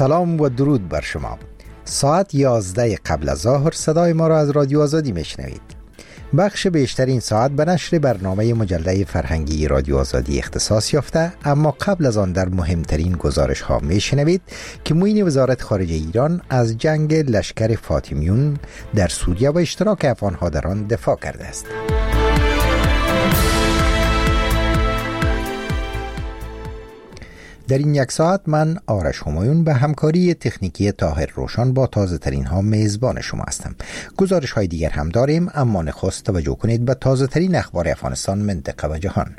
سلام و درود بر شما. ساعت 11 قبل از ظهر صدای ما را از رادیو آزادی میشنوید. بخش بیشتر این ساعت به نشر برنامه مجله فرهنگی رادیو آزادی اختصاص یافته، اما قبل از آن در مهمترین گزارش ها میشنوید که معین وزارت خارجه ایران از جنگ لشکر فاطمیون در سوریه و اشتراک افغان‌ها در آن دفاع کرده است. در این یک ساعت من آرش همایون به همکاری تکنیکی طاهر روشن با تازه ترین ها میزبان شما هستم. گزارش های دیگر هم داریم، اما نخست توجه کنید به تازه ترین اخبار افغانستان، منطقه و جهان.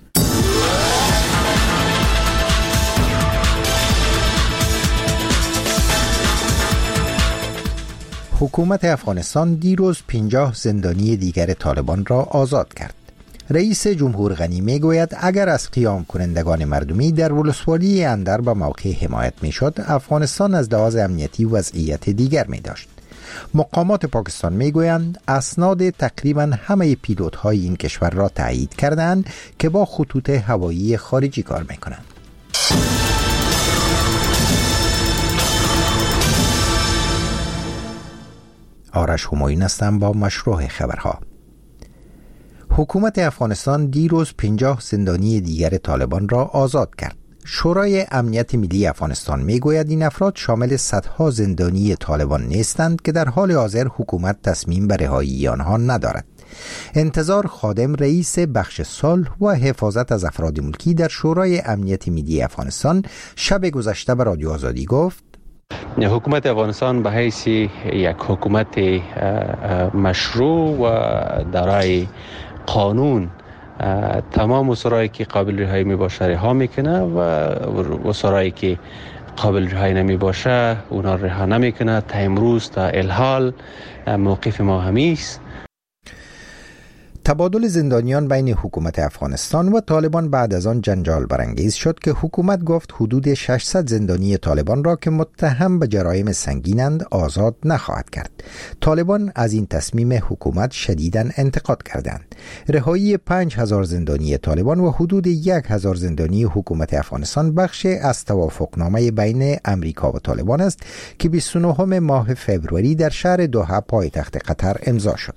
حکومت افغانستان دیروز 50 زندانی دیگر طالبان را آزاد کرد. رئیس جمهور غنی می گوید اگر از قیام کنندگان مردمی در ولسوالی اندر به موقع حمایت می شد، افغانستان از لحاظ امنیتی وضعیت دیگر می داشت. مقامات پاکستان می گویند اسناد تقریبا همه پیلوت های این کشور را تایید کردند که با خطوط هوایی خارجی کار می کنند. آرش همایون هستم با مشروع خبرها. حکومت افغانستان دیروز 50 زندانی دیگر طالبان را آزاد کرد. شورای امنیت ملی افغانستان میگوید این افراد شامل صدها زندانی طالبان نیستند که در حال حاضر حکومت تصمیم به رهایی آنها ندارد. انتظار خادم، رئیس بخش صلح و حفاظت از افراد ملکی در شورای امنیت ملی افغانستان شب گذشته به رادیو آزادی گفت حکومت افغانستان به حیث یک حکومت مشروع و دارای قانون تمام اسرایی که قابل رهایی می باشه رها میکنه و اسرایی که قابل رهایی نمی باشه اونا رها نمیکنه. تا امروز تا الحال موقف ما همیست. تبادل زندانیان بین حکومت افغانستان و طالبان بعد از آن جنجال برانگیز شد که حکومت گفت حدود 600 زندانی طالبان را که متهم به جرایم سنگینند آزاد نخواهد کرد. طالبان از این تصمیم حکومت شدیداً انتقاد کردند. رهایی 5000 زندانی طالبان و حدود 1000 زندانی حکومت افغانستان بخش از توافقنامه بین امریکا و طالبان است که 29 ماه فوریه در شهر دوحه پایتخت قطر امضا شد.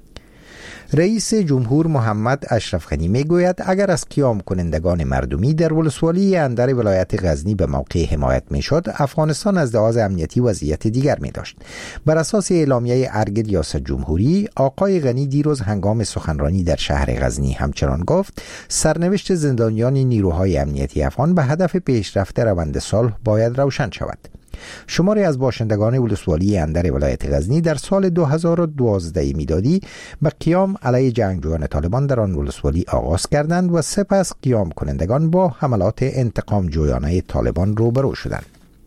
رئیس جمهور محمد اشرف غنی میگوید اگر از قیام کنندگان مردمی در ولسوالی اندر ولایت غزنی به موقع حمایت میشد، افغانستان از لحاظ امنیتی وضعیت دیگر می داشت. بر اساس اعلامیه ارگ ریاست جمهوری، آقای غنی دیروز هنگام سخنرانی در شهر غزنی همچنان گفت سرنوشت زندانیان نیروهای امنیتی افغان به هدف پیشرفت روند صلح باید روشن شود. شماری از باشندگان ولسوالی اندر ولایت غزنی در سال 2012 میلادی به قیام علیه جنگجویان طالبان در آن ولسوالی آغاز کردند و سپس قیام کنندگان با حملات انتقام جویانه طالبان روبرو شدند.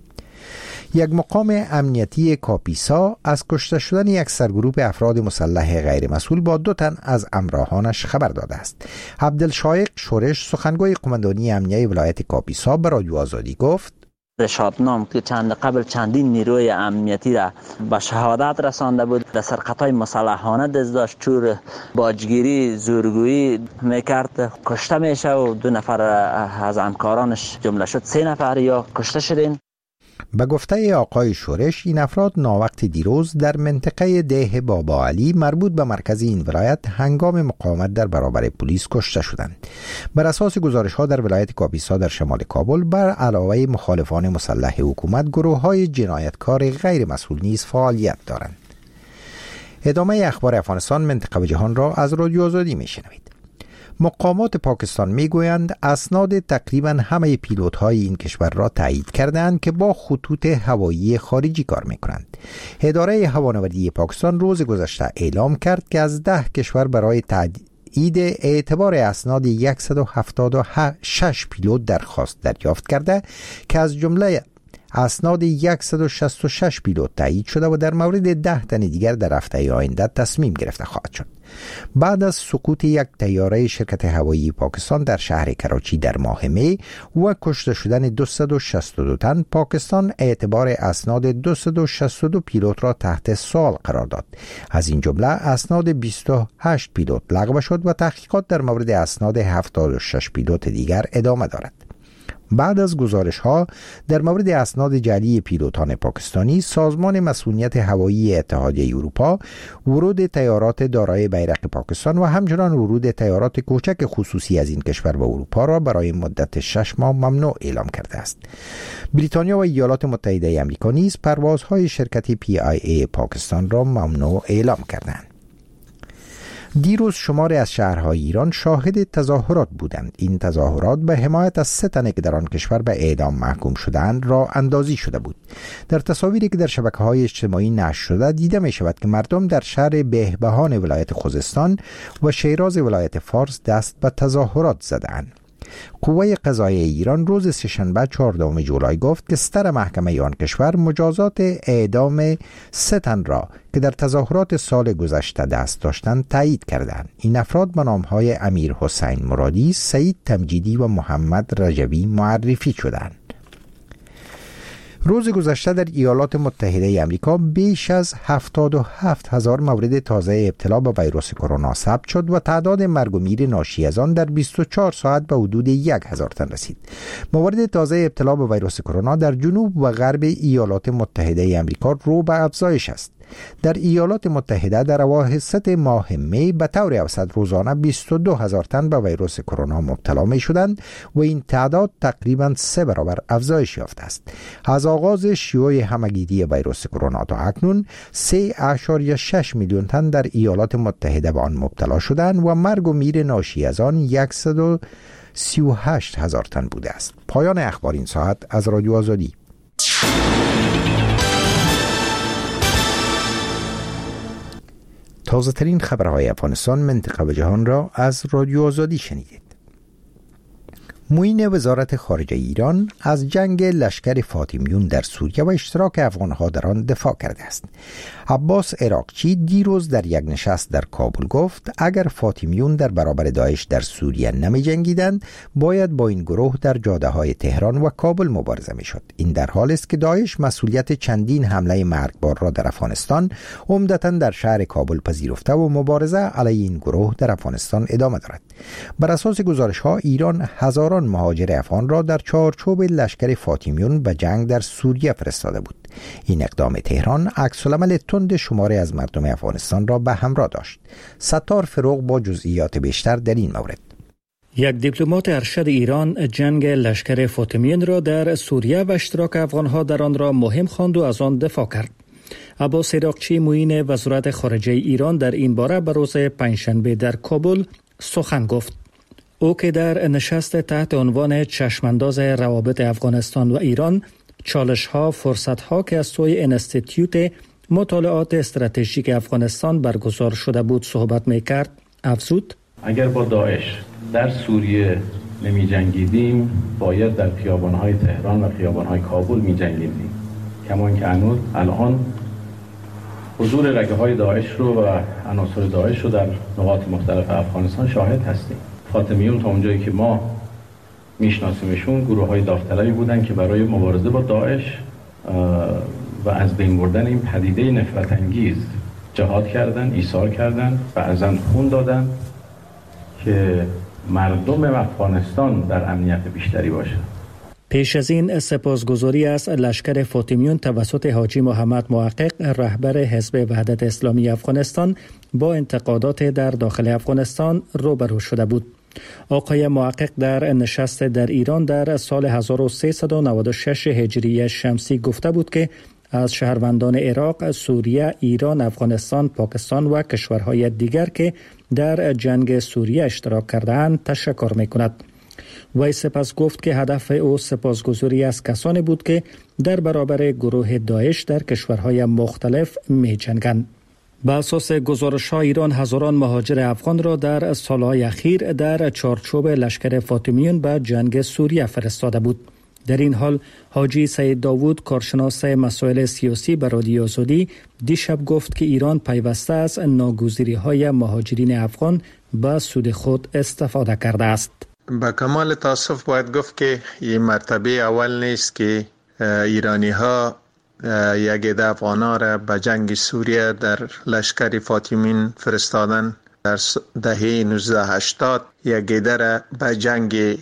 یک مقام امنیتی کاپیسا از کشته شدن یک سرگروه افراد مسلح غیر مسئول با 2 تن از همراهانش خبر داده است. عبدالشایق شورش، سخنگوی قماندانی امنیه ولایت کاپیسا، به رادیو آزادی گفت شادنام که قبل چندین نیروی امنیتی را به شهادت رسانده بود، در سرقت‌های مسلحانه دست داشت، چور باجگیری زورگویی میکرد، کشته میشه و 2 نفر از همکارانش جمله شد 3 نفر یا کشته شدین. به گفته آقای شورش، این افراد ناوقت دیروز در منطقه ده بابا علی مربوط به مرکز این ولایت هنگام مقاومت در برابر پلیس کشته شدند. بر اساس گزارش ها در ولایت کاپیسا در شمال کابل، بر علاوه مخالفان مسلح حکومت، گروه های جنایتکار غیر مسئول نیز فعالیت دارند. ادامه اخبار افغانستان، منطقه و جهان را از رادیو آزادی میشنوید. مقامات پاکستان میگویند اسناد تقریبا همه پیلوت‌های این کشور را تایید کردند که با خطوط هوایی خارجی کار می‌کنند. اداره هوانوردی پاکستان روز گذشته اعلام کرد که از 10 کشور برای تایید اعتبار اسناد 176 پیلوت درخواست دریافت کرده که از جمله اسناد 166 پیلوت تایید شده و در مورد 10 تن دیگر در هفته آینده تصمیم گرفته خواهد شد. بعد از سقوط یک طیاره شرکت هوایی پاکستان در شهر کراچی در ماه می و کشته شدن 262 تن، پاکستان اعتبار اسناد 262 پیلوت را تحت سوال قرار داد. از این جمله اسناد 28 پیلوت لغو شد و تحقیقات در مورد اسناد 76 پیلوت دیگر ادامه دارد. بعد از گزارش‌ها در مورد اسناد جعلی پیلوتان پاکستانی، سازمان مسئولیت هوایی اتحادیه اروپا ورود تیارات دارای بیرق پاکستان و همچنان ورود تیارات کوچک خصوصی از این کشور به اروپا را برای مدت 6 ماه ممنوع اعلام کرده است. بریتانیا و ایالات متحده آمریکا نیز پروازهای شرکت PIA پاکستان را ممنوع اعلام کردند. دیروز شماری از شهرهای ایران شاهد تظاهرات بودند. این تظاهرات به حمایت از 3 تن که در آن کشور به اعدام محکوم شدند راه اندازی شده بود. در تصاویری که در شبکه‌های اجتماعی نشر شده دیده می شود که مردم در شهر بهبهان ولایت خوزستان و شیراز ولایت فارس دست به تظاهرات زدند. قوه قضاییه ایران روز سه‌شنبه 14 جولای گفت که ستر محکمه آن کشور مجازات اعدام 3 تن را که در تظاهرات سال گذشته دست داشتند تایید کردند. این افراد به نام‌های امیر حسین مرادی، سعید تمجیدی و محمد رجوی معرفی شدند. روز گذشته در ایالات متحده آمریکا بیش از 77,000 مورد تازه ابتلا به ویروس کرونا ثبت شد و تعداد مرگ و میر ناشی از آن در 24 ساعت به حدود 1,000 تن رسید. موارد تازه ابتلا به ویروس کرونا در جنوب و غرب ایالات متحده آمریکا رو به افزایش است. در ایالات متحده در اواسط ماه می به طور اوسط روزانه 22,000 تن به ویروس کرونا مبتلا می شدند و این تعداد تقریباً 3 برابر افزایش یافته است. از آغاز شیوع همگیری ویروس کرونا تا اکنون 3.6 میلیون تن در ایالات متحده به آن مبتلا شدند و مرگ و میر ناشی از آن 138,000 تن بوده است. پایان اخبار این ساعت از رادیو آزادی. تازه ترین خبرهای افغانستان، منطقه و جهان را از رادیو آزادی شنیدید. معین وزارت خارجه ایران از جنگ لشکر فاطمیون در سوریه و اشتراک افغانها در آن دفاع کرده است. عباس عراقچی دیروز در یک نشست در کابل گفت اگر فاطمیون در برابر داعش در سوریه نمی جنگیدند باید با این گروه در جاده های تهران و کابل مبارزه می شد. این در حال است که داعش مسئولیت چندین حمله مرگبار را در افغانستان عمدتاً در شهر کابل پذیرفته و مبارزه علیه این گروه در افغانستان ادامه دارد. بر اساس گزارش‌ها ایران هزاران مهاجر افغان را در چارچوب لشکر فاطمیون به جنگ در سوریه فرستاده بود. این اقدام تهران عکس‌العمل تند شماری از مردم افغانستان را به همراه داشت. ستار فروغ با جزئیات بیشتر در این مورد. یک دیپلمات ارشد ایران جنگ لشکر فاطمیون را در سوریه و اشتراک افغانها در آن را مهم خواند و از آن دفاع کرد. عباس عراقچی معین وزارت خارجه ایران در این باره به روز پنجشنبه در کابل سخن گفت. او که در نشست تحت عنوان چشمانداز روابط افغانستان و ایران، چالش‌ها، فرصت‌ها که از سوی انستیتیوت مطالعات استراتژیک افغانستان برگزار شده بود صحبت می‌کرد، افزود: اگر با داعش در سوریه نمی جنگیدیم باید در خیابان‌های تهران و خیابان‌های کابل می جنگیدیم. کمان که الان حضور رگه‌های داعش رو و عناصر داعش رو در نقاط مختلف افغانستان شاهد هستیم. فاطمیون تا اونجایی که ما میشناسیمشون گروه‌های داوطلبی بودن که برای مبارزه با داعش و از بین بردن این پدیده نفرت انگیز جهاد کردن، ایثار کردن، بعضاً خون دادن که مردم افغانستان در امنیت بیشتری باشه. پیش از این سپاسگزاری از لشکر فاطمیون توسط حاجی محمد محقق رهبر حزب وحدت اسلامی افغانستان با انتقادات در داخل افغانستان روبرو شده بود. آقای محقق در نشست در ایران در سال 1396 هجری شمسی گفته بود که از شهروندان عراق، سوریه، ایران، افغانستان، پاکستان و کشورهای دیگر که در جنگ سوریه اشتراک کرده‌اند تشکر می‌کند. وی سپس گفت که هدف او سپاسگزاری از کسانی بود که در برابر گروه داعش در کشورهای مختلف می‌جنگند. به اساس گزارش‌ها ایران هزاران مهاجر افغان را در سالهای اخیر در چارچوب لشکر فاطمیون به جنگ سوریه فرستاده بود. در این حال حاجی سید داوود کارشناس مسائل سیاسی به رادیو آزادی دیشب گفت که ایران پیوسته از ناگزیری‌های مهاجرین افغان به سود خود استفاده کرده است. با کمال تاسف باید گفت که این مرتبه اول نیست که ایرانی ها یک عده افغانا را به جنگ سوریه در لشکر فاطمیون فرستادن. در دهه 1980 یک عده را به جنگ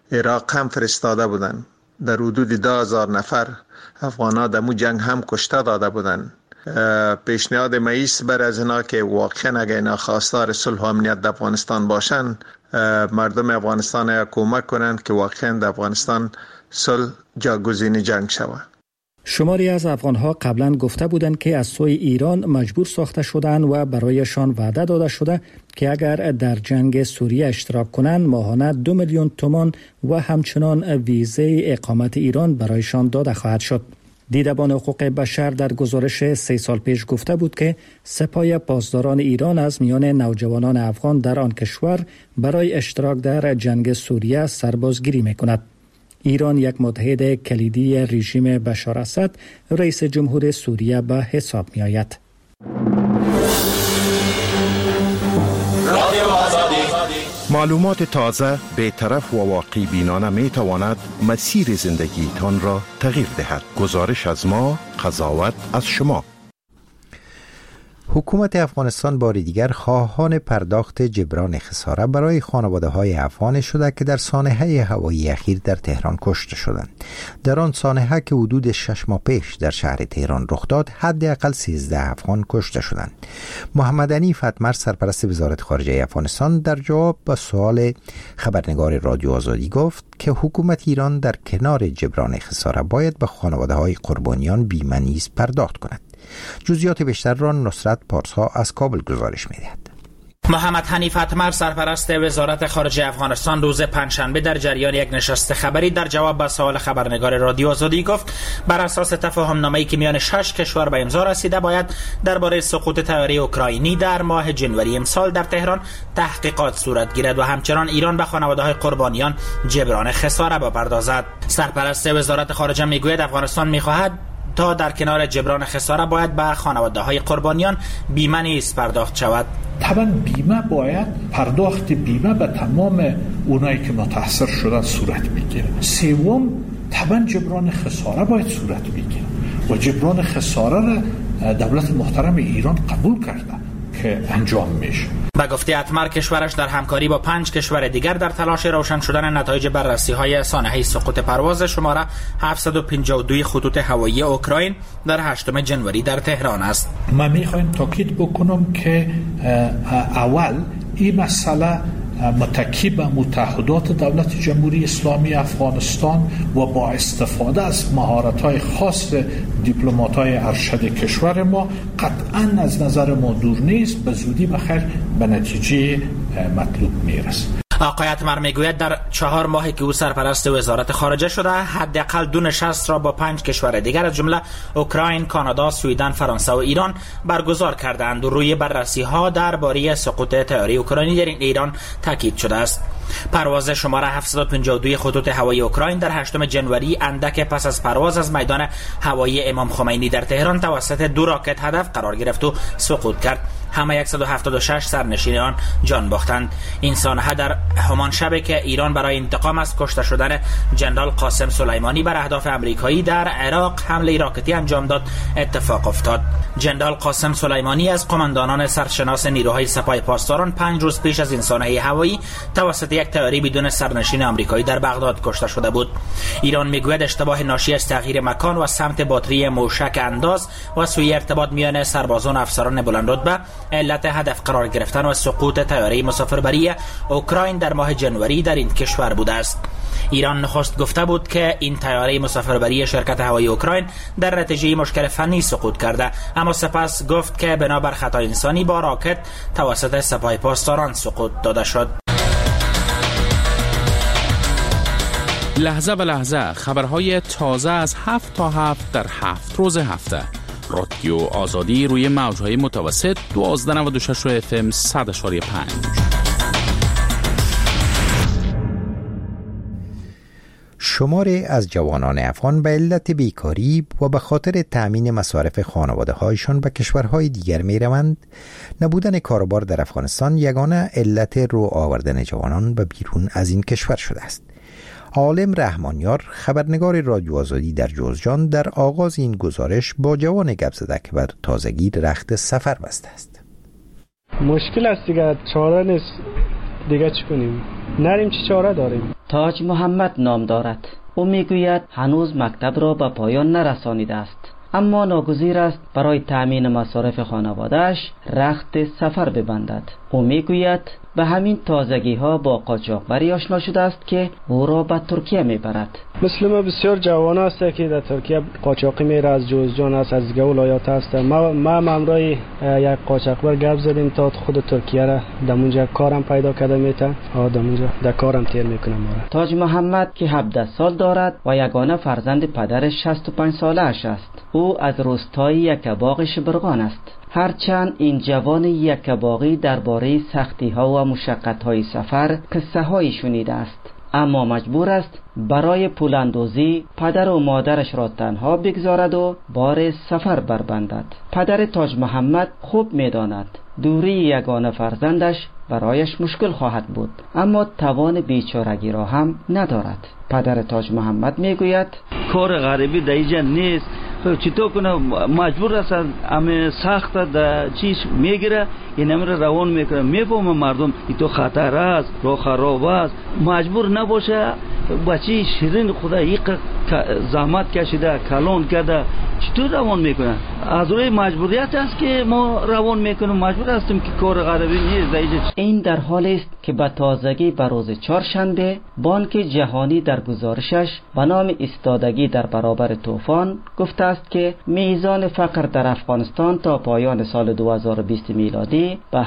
عراق هم فرستاده بودن. در حدود 10,000 نفر افغان‌ها در مو جنگ هم کشته داده بودن. پیشنهاد مئیس بر از اینا که واقعا اگر اینا خواستار صلح و امنیت در افغانستان باشن، مردم افغانستان کمک کنند که واقعا در افغانستان صلح جاگزین جنگ شود. شماری از افغانها قبلا گفته بودند که از سوی ایران مجبور ساخته شدند و برایشان وعده داده شده که اگر در جنگ سوریه اشتراک کنند ماهانه 2 میلیون تومان و همچنان ویزه اقامت ایران برایشان داده خواهد شد. دیدبان حقوق بشر در گزارش 3 سال پیش گفته بود که سپاه پاسداران ایران از میان نوجوانان افغان در آن کشور برای اشتراک در جنگ سوریه سربازگیری می‌کند. ایران یک متحد کلیدی رژیم بشار اسد رئیس جمهور سوریه به حساب می آید. معلومات تازه، بی‌طرف و واقعی بینانه می تواند مسیر زندگی تان را تغییر دهد. گزارش از ما، قضاوت از شما. حکومت افغانستان بار دیگر خواهان پرداخت جبران خساره برای خانواده‌های افغان شده که در سانحه هوایی اخیر در تهران کشته شدند. در آن سانحه که حدود 6 ماه پیش در شهر تهران رخ داد، حداقل 13 افغان کشته شدند. محمد حنیف اتمر، سرپرست وزارت خارجه افغانستان، در جواب به سوال خبرنگار رادیو آزادی گفت که حکومت ایران در کنار جبران خساره باید به خانواده‌های قربانیان بیمه نیز پرداخت کند. جزئیات بیشتر را نصرت پارسا از کابل گزارش می‌دهد. محمد حنیف اتمر، سرپرست وزارت خارجه افغانستان، روز پنجشنبه در جریان یک نشست خبری در جواب به سوال خبرنگار رادیو آزادی گفت بر اساس تفاهم‌نامه‌ای که میان 6 کشور به امضا رسیده باید درباره سقوط طیاره اوکراینی در ماه جنوری امسال در تهران تحقیقات صورت گیرد و همچنان ایران به خانواده‌های قربانیان جبران خساره بپردازد. سرپرست وزارت خارجه میگوید افغانستان می‌خواهد تا در کنار جبران خساره باید به خانواده‌های قربانیان بیمه نیز پرداخت شود. طبعا بیمه باید پرداخت بیمه به تمام اونایی که متاثر شدن صورت میگیره. سوم طبعا جبران خساره باید صورت میگیره و جبران خساره را دولت محترم ایران قبول کرده که انجام میشه. به گفته اتمر، کشورش در همکاری با 5 کشور دیگر در تلاش روشن شدن نتایج بررسی‌های سانحه سقوط پرواز شماره 752 خطوط هوایی اوکراین در 8 جنوری در تهران است. من میخوایم تاکید بکنم که اول این مسئله متکی به متحدات دولت جمهوری اسلامی افغانستان و با استفاده از مهارت‌های خاص دیپلمات‌های ارشد کشور ما قطعاً از نظر ما دور نیست، به زودی بخیر به نتیجه مطلوب میرسه. آقای اتمر میگوید در 4 ماهی که او سرپرست وزارت خارجه شده حداقل 2 نشست را با 5 کشور دیگر از جمله اوکراین، کانادا، سوئدن، فرانسه و ایران برگزار کردند و روی بررسی‌ها درباره سقوط طیاره اوکراینی در ایران تاکید شده است. پرواز شماره 752 خطوط هوایی اوکراین در 8 جنوری اندک پس از پرواز از میدان هوایی امام خمینی در تهران توسط 2 راکت هدف قرار گرفت و سقوط کرد. همه 176 سرنشین آن جان باختند. این سانحه در همان شب که ایران برای انتقام از کشته شدن جنرال قاسم سلیمانی بر اهداف آمریکایی در عراق حمله راکتی انجام داد اتفاق افتاد. جنرال قاسم سلیمانی از قماندانان سرشناس نیروهای سپاه پاسداران 5 روز پیش از این سانحه هوایی توسط یک طیاره بدون سرنشین آمریکایی در بغداد کشته شده بود. ایران میگوید اشتباه ناشی از تغییر مکان و سمت باتری موشک انداز و سوی ارتباط میان سربازان و افسران بلندرتبه علت هدف قرار گرفتن و سقوط طیاره مسافربری اوکراین در ماه جنوری در این کشور بوده است. ایران نخست گفته بود که این طیاره مسافربری شرکت هوایی اوکراین در نتیجه مشکل فنی سقوط کرده، اما سپس گفت که بنابر خطا انسانی با راکت توسط سپاه پاسداران سقوط داده شد. لحظه به لحظه خبرهای تازه از 7 تا 7 در 7 روز هفته. رادیو آزادی روی موجهای متوسط 1296 FM 100.5. شماری از جوانان افغان به علت بیکاری و به خاطر تأمین مصارف خانواده‌هایشان به کشورهای دیگر می‌روند. نبودن کاروبار در افغانستان یگانه علت رو آوردن جوانان به بیرون از این کشور شده است. عالم رحمانیار، خبرنگار رادیو آزادی در جوزجان، در آغاز این گزارش با جوان گپ زده که بر تازگی رخت سفر بسته است. مشکل است دیگه، چاره نیست. دیگه چی کنیم؟ نریم چه چاره داریم؟ تاج محمد نام دارد. او میگوید هنوز مکتب را به پایان نرسانیده است، اما ناگزیر است برای تأمین مصارف خانواده‌اش رخت سفر ببندد. او میگوید به همین تازگی ها با قاچاقبری آشنا شده است که او را به ترکیه میبرد. مثل ما بسیار جوان است که در ترکیه قاچاقی میره، از جوزجان است، از دیگه ولایات است. ما امروی یک قاچاقبر گپ زدیم تا خود ترکیه را دمونجا کارم پیدا کرده میته، دمونجا در کارم تیر میکنم. تاج محمد که 17 سال دارد و یگانه فرزند پدرش 65 ساله اش است. او از روستای یکباغ شبرغان است. هرچند این جوان یکباغی درباره سختی‌ها و مشقت‌های سفر قصه‌هایی شنیده است، اما مجبور است برای پول اندوزی پدر و مادرش را تنها بگذارد و بار سفر بربندد. پدر تاج محمد خوب می‌داند دوری یگانه فرزندش برایش مشکل خواهد بود، اما توان بیچارگی را هم ندارد. پدر تاج محمد میگوید کار غریبی در اینجا نیست، چطور کنه مجبور است همه سخت در چیز میگیره، این همه روان میکنه. میفهمه مردم این تو خطر است، راه خراب است، مجبور نباشه بچه شیرین خدا یک زحمت کشیده کلان کرده چطور روان میکنه؟ از روی مجبوریت است که ما روان میکنیم، مجبور هستیم که کار غریبی نیست. این در حالی است که به تازگی به روز چهارشنبه بانک جهانی در گزارشش به نام ایستادگی در برابر طوفان گفته است که میزان فقر در افغانستان تا پایان سال 2020 میلادی به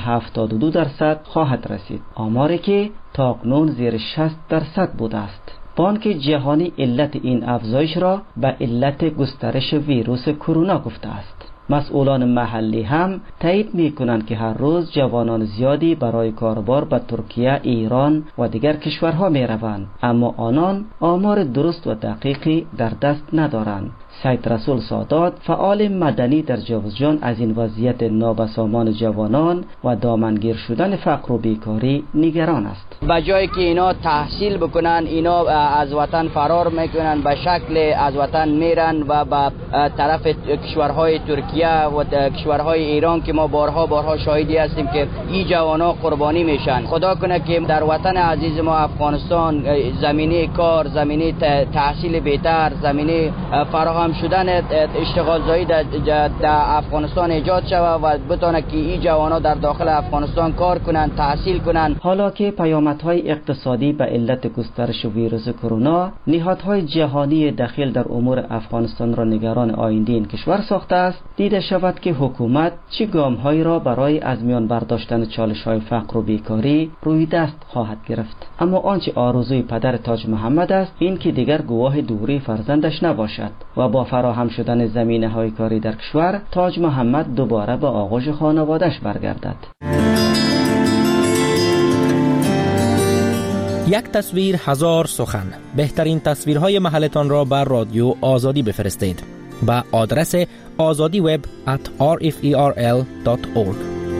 72% خواهد رسید، آماری که تاکنون زیر 60% بوده است. بانک جهانی علت این افزایش را به علت گسترش ویروس کرونا گفته است. مسئولان محلی هم تایید می‌کنند که هر روز جوانان زیادی برای کاربار به ترکیه، ایران و دیگر کشورها می‌روند، اما آنان آمار درست و دقیقی در دست ندارند. سید رسول سادات فعال مدنی در جوزجان از این وضعیت نابسامان جوانان و دامنگیر شدن فقر و بیکاری نگران است. به جایی که اینا تحصیل بکنن، اینا از وطن فرار میکنن، به شکل از وطن میرن و به طرف کشورهای ترکیه و کشورهای ایران که ما بارها شاهدی هستیم که این جوانا قربانی میشن. خدا کنه که در وطن عزیز ما افغانستان زمینه کار، زمینه تحصیل بهتر، زمینه فراهم شدن اشتغال زایی در افغانستان ایجاد شود و بتونه که این جوانا در داخل افغانستان کار کنن، تحصیل کنن. حالا که پیامدهای اقتصادی به علت گسترش ویروس کرونا نهادهای جهانی دخیل در امور افغانستان را نگران آینده این کشور ساخته است، دیده شود که حکومت چه گام‌هایی را برای از میان برداشتن چالش‌های فقر و بیکاری روی دست خواهد گرفت. اما آنچه آرزوی پدر تاج محمد است این که دیگر گواه دوری فرزندش نباشد و با فراهم شدن زمینه‌های کاری در کشور تاج محمد دوباره به آغوش خانواده‌اش برگردد. یک تصویر هزار سخن. بهترین تصویرهای محلتان را بر رادیو آزادی بفرستید به آدرس azadiweb@rferl.org.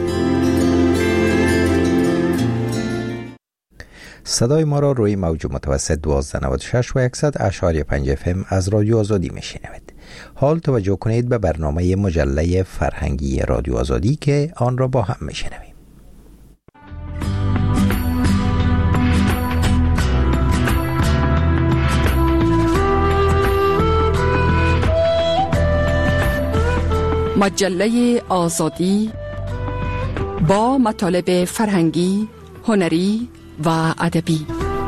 صدای ما را روی موج متوسط 1296 و 100.5 FM از رادیو آزادی میشنوید. حال توجه کنید به برنامه مجله فرهنگی رادیو آزادی که آن را با هم میشنویم. مجله آزادی با مطالب فرهنگی، هنری و ادبی.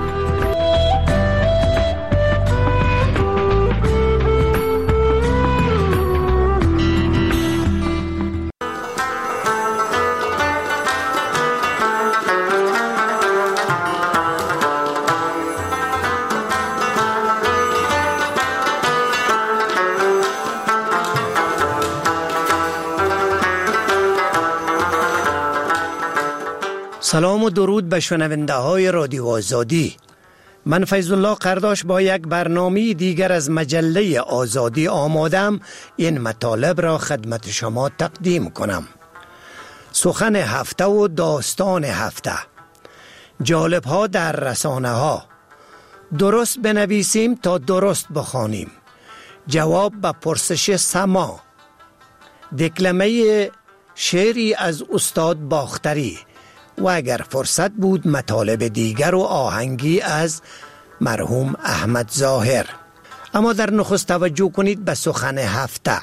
سلام و درود به شنونده های رادیو آزادی. من فیض الله قرداش با یک برنامه دیگر از مجله آزادی آمادم این مطالب را خدمت شما تقدیم کنم. سخن هفته و داستان هفته، جالب ها در رسانه ها، درست بنویسیم تا درست بخوانیم، جواب به پرسش سما، دکلمه شعری از استاد باختری و اگر فرصت بود مطالب دیگر و آهنگی از مرحوم احمد ظاهر. اما در نخست توجه کنید به سخن هفته.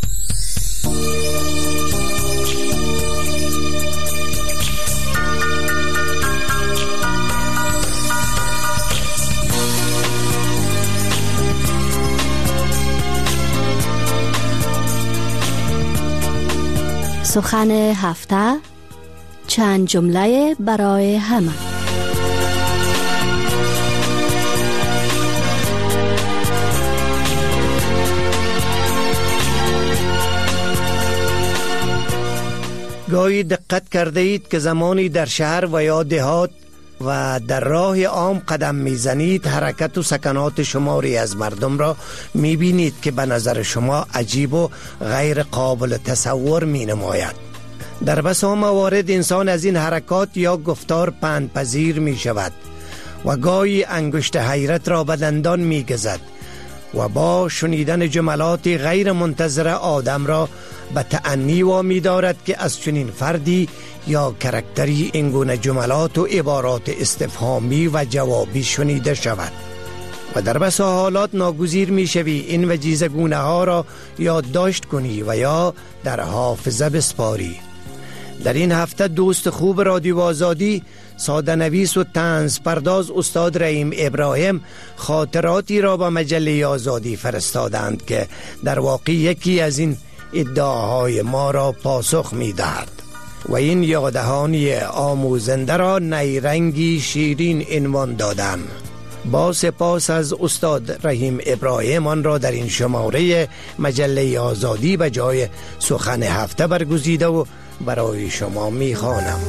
سخن هفته، چند جمله برای همه. گاهی دقت کرده اید که زمانی در شهر و یا دهات و در راه عام قدم میزنید حرکت و سکنات شماری از مردم را میبینید که به نظر شما عجیب و غیر قابل تصور می نماید. در بسا موارد انسان از این حرکات یا گفتار پندپذیر می شود و گاهی انگشت حیرت را به دندان می گزد و با شنیدن جملات غیر منتظره آدم را به تأنی وامی دارد که از چنین فردی یا کرکتری اینگونه جملات و عبارات استفهامی و جوابی شنیده شود و در بسا حالات ناگزیر می شوی این وجیزه گونه ها را یادداشت کنی و یا در حافظه بسپاری. در این هفته دوست خوب رادیو آزادی، ساده نویس و طنز پرداز استاد رحیم ابراهیم خاطراتی را به مجله آزادی فرستادند که در واقع یکی از این ادعاهای ما را پاسخ می دهد و این یاددهانی آموزنده را نیرنگی شیرین عنوان دادند. با سپاس از استاد رحیم ابراهیم آن را در این شماره مجله آزادی به جای سخن هفته برگزیده و برای شما می خوانم.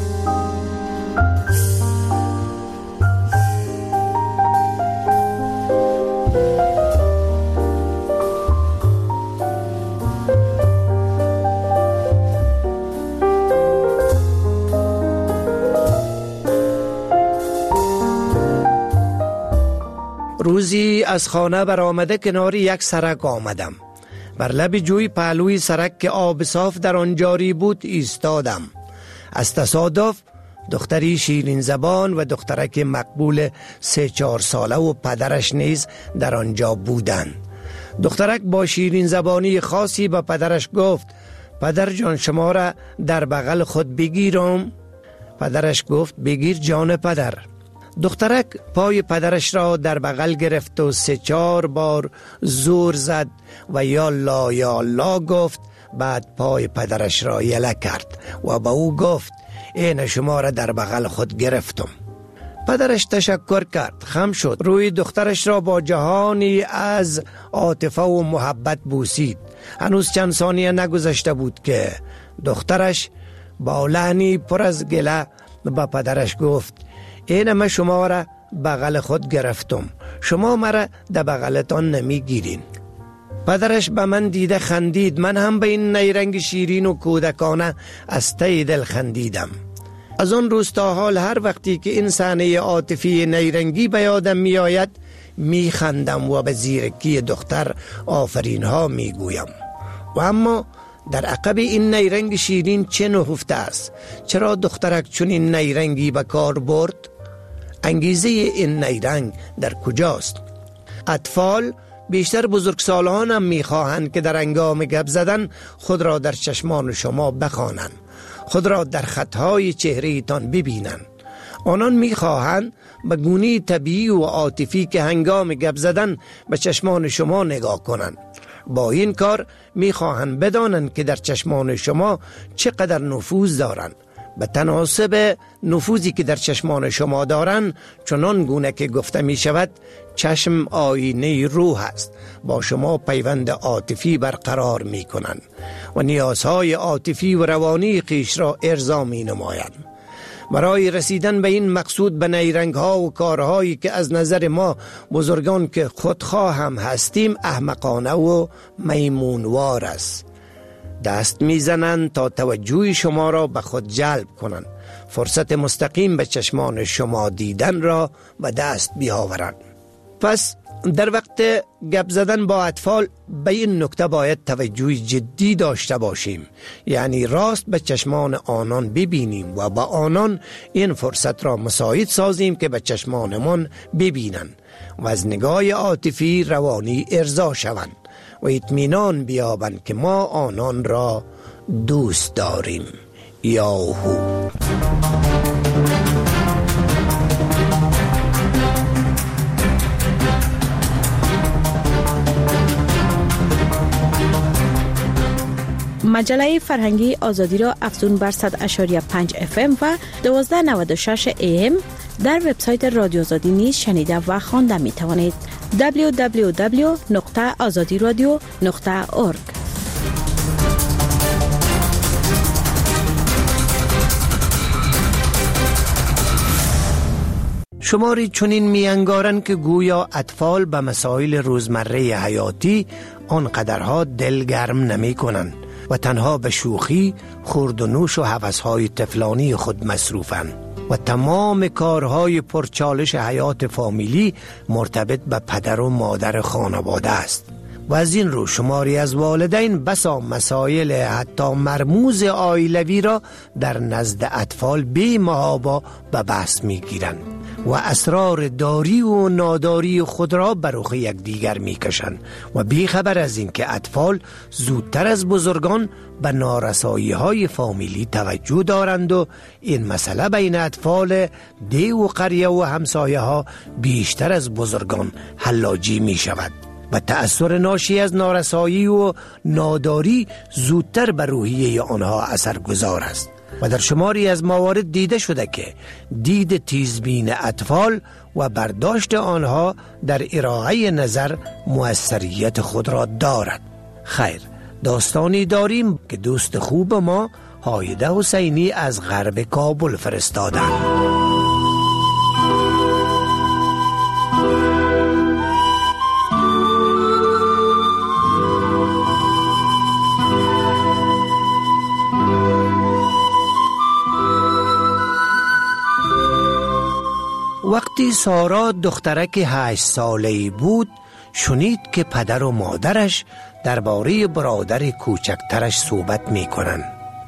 روزی از خانه برآمده کنار یک سرک آمدم. بر لب جوی پهلوی سرک که آب صاف در آن جاری بود ایستادم. از تصادف دختری شیرین زبان و دخترک مقبول 3-4 ساله و پدرش نیز در آنجا بودند. دخترک با شیرین زبانی خاصی به پدرش گفت: پدر جان شما را در بغل خود بگیرم؟ پدرش گفت: بگیر جان پدر. دخترک پای پدرش را در بغل گرفت و 3-4 بار زور زد و یالا یالا گفت. بعد پای پدرش را یله کرد و به او گفت: این شما را در بغل خود گرفتم. پدرش تشکر کرد، خم شد، روی دخترش را با جهانی از عاطفه و محبت بوسید. هنوز چند ثانیه نگذشته بود که دخترش با لحنی پر از گله به پدرش گفت: این من شما را بغل خود گرفتم، شما مرا در بغلتان نمیگیرین. پدرش به من دیده خندید. من هم به این نیرنگ شیرین و کودکانه از ته دل خندیدم. از آن روز تا حال هر وقتی که این صحنه عاطفی نیرنگی به یادم می آید می خندم و به زیرکی دختر آفرین ها می گویم. و اما در عقب این نیرنگ شیرین چه نهفته است؟ چرا دخترک چون این نیرنگی به کار برد؟ انگیزه این نیرنگ در کجاست؟ اطفال بیشتر بزرگسالان هم میخواهند که در هنگام گپ زدن خود را در چشمان شما بخوانند، خود را در خطهای چهره تان ببینند. آنان میخواهند به گونه طبیعی و عاطفی که هنگام گپ زدن به چشمان شما نگاه کنند. با این کار میخواهند بدانند که در چشمان شما چقدر نفوذ دارند. به تناسب نفوذی که در چشمان شما دارند، چنان گونه که گفته می شود چشم آینه روح است، با شما پیوند عاطفی برقرار می کنند و نیازهای عاطفی و روانی خویش را ارضا می نمایند. برای رسیدن به این مقصود به نیرنگ ها و کارهایی که از نظر ما بزرگان که خودخواه هم هستیم احمقانه و میمونوار است. دست میزنند تا توجه شما را به خود جلب کنند، فرصت مستقیم به چشمان شما دیدن را به دست بیاورند. پس در وقت گپ زدن با اطفال به این نکته باید توجه جدی داشته باشیم، یعنی راست به چشمان آنان ببینیم و با آنان این فرصت را مساعد سازیم که به چشمانمان ببینند و از نگاه عاطفی روانی ارضا شوند و اطمینان بیابند که ما آنان را دوست داریم. یاهو. مجله فرهنگی آزادی را افزون بر 100.5 FM و 1296 AM در وبسایت رادیو آزادی نیز شنیده و خوانده می توانید. www.azadiradio.org. شماری چنین میانگارن که گویا اطفال به مسائل روزمره حیاتی آنقدرها دلگرم نمی کنن و تنها به شوخی، خورد و نوش و هوس‌های طفلانی خود مصروفن و تمام کارهای پرچالش حیات فامیلی مرتبط به پدر و مادر خانواده است و از این رو شماری از والدین بسا مسائل حتی مرموز عائلوی را در نزد اطفال بی محابا به بحث می گیرند و اسرار داری و ناداری خود را بر رخ یکدیگر می کشند و بی خبر از این که اطفال زودتر از بزرگان به نارسایی های فامیلی توجه دارند و این مسئله بین اطفال دی و قریه و همسایه ها بیشتر از بزرگان حلاجی می شود و تأثیر ناشی از نارسایی و ناداری زودتر بر روحیه آنها اثرگذار است و در شماری از موارد دیده شده که دید تیزبین اطفال و برداشت آنها در ارائه نظر مؤثریت خود را دارد. خیر، داستانی داریم که دوست خوب ما هایده حسینی از غرب کابل فرستادند. وقتی سارا دخترک 8 ساله‌ای بود شنید که پدر و مادرش درباره برادر کوچکترش صحبت می‌کنند.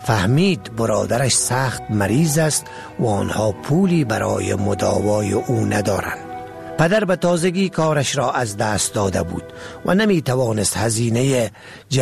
فهمید برادرش سخت مریض است و آنها پولی برای مداوای او ندارند. پدر به تازگی کارش را از دست داده بود و نمی‌توانست هزینه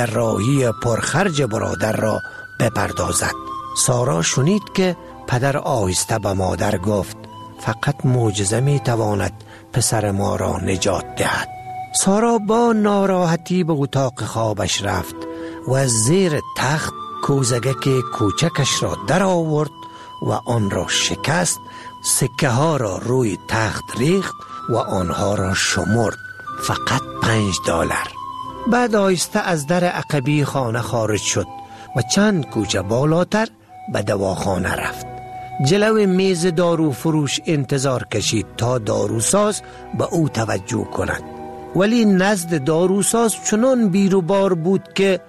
جراحی پرخرج برادر را بپردازد. سارا شنید که پدر آهسته به مادر گفت فقط معجزه می تواند پسر ما را نجات دهد. سارا با ناراحتی به اتاق خوابش رفت و از زیر تخت کوزگک کوچکش را در آورد و آن را شکست، سکه ها را روی تخت ریخت و آنها را شمرد. فقط $5. بعد آهسته از در عقبی خانه خارج شد و چند کوچه بالاتر به دواخانه رفت. جلو میز دارو فروش انتظار کشید تا داروساز به او توجه کند، ولی نزد داروساز چنان بیروبار بود که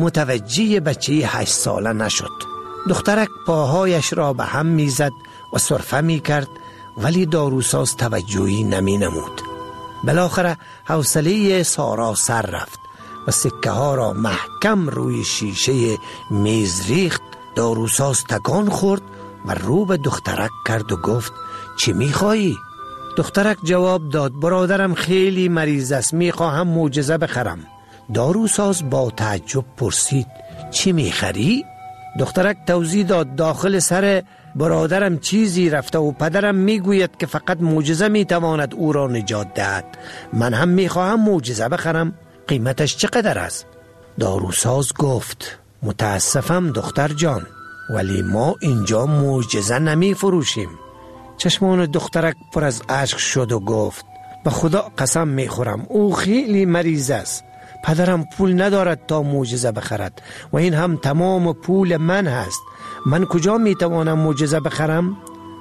متوجه بچه 8 ساله نشد. دخترک پاهایش را به هم میزد و سرفه می کرد ولی داروساز توجهی نمی نمود. بالاخره حوصله سارا سر رفت و سکه ها را محکم روی شیشه میز ریخت. داروساز تکان خورد و رو به دخترک کرد و گفت چی میخوایی؟ دخترک جواب داد برادرم خیلی مریض است، میخواهم معجزه بخرم. داروساز با تعجب پرسید چی میخری؟ دخترک توضیح داد داخل سر برادرم چیزی رفته و پدرم میگوید که فقط معجزه میتواند او را نجات دهد. من هم میخواهم معجزه بخرم. قیمتش چقدر است؟ داروساز گفت متاسفم دختر جان، ولی ما اینجا معجزه نمی فروشیم. چشمان دخترک پر از اشک شد و گفت به خدا قسم می خورم او خیلی مریض است. پدرم پول ندارد تا معجزه بخرد و این هم تمام پول من هست. من کجا می توانم معجزه بخرم؟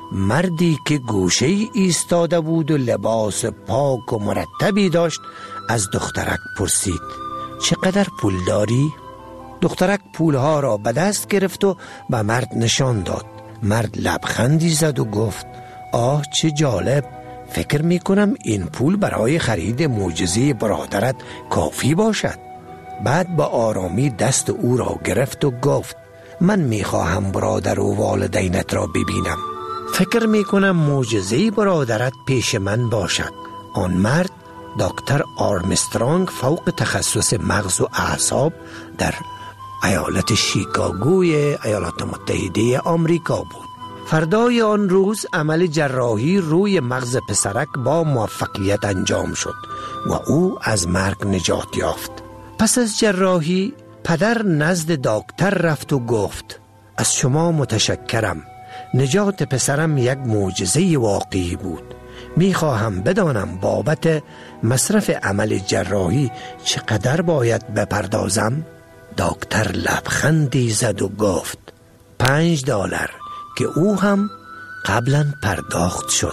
مردی که گوشه ایستاده بود و لباس پاک و مرتبی داشت از دخترک پرسید چقدر پول داری؟ دخترک پولها را به دست گرفت و به مرد نشان داد. مرد لبخندی زد و گفت آه چه جالب، فکر می کنم این پول برای خرید معجزه برادرت کافی باشد. بعد با آرامی دست او را گرفت و گفت من می خواهم برادر و والدینت را ببینم. فکر می کنم معجزه برادرت پیش من باشد. آن مرد دکتر آرمسترانگ فوق تخصص مغز و اعصاب در ایالت شیکاگوی ایالات متحده آمریکا بود. فردای آن روز عمل جراحی روی مغز پسرک با موفقیت انجام شد و او از مرگ نجات یافت. پس از جراحی پدر نزد دکتر رفت و گفت از شما متشکرم. نجات پسرم یک معجزه واقعی بود. میخواهم بدانم بابت مصرف عمل جراحی چقدر باید بپردازم؟ دکتر لبخندی زد و گفت $5 که او هم قبلا پرداخت شد.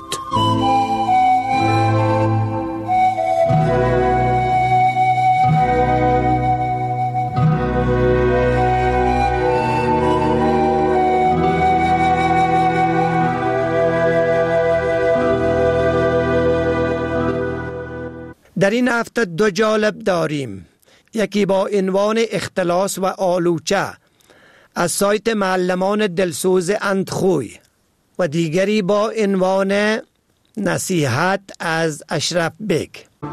در این هفته 2 جالب داریم. یکی با عنوان اختلاس و آلوچه از سایت معلمان دلسوز اندخوی و دیگری با عنوان نصیحت از اشرف بیگ.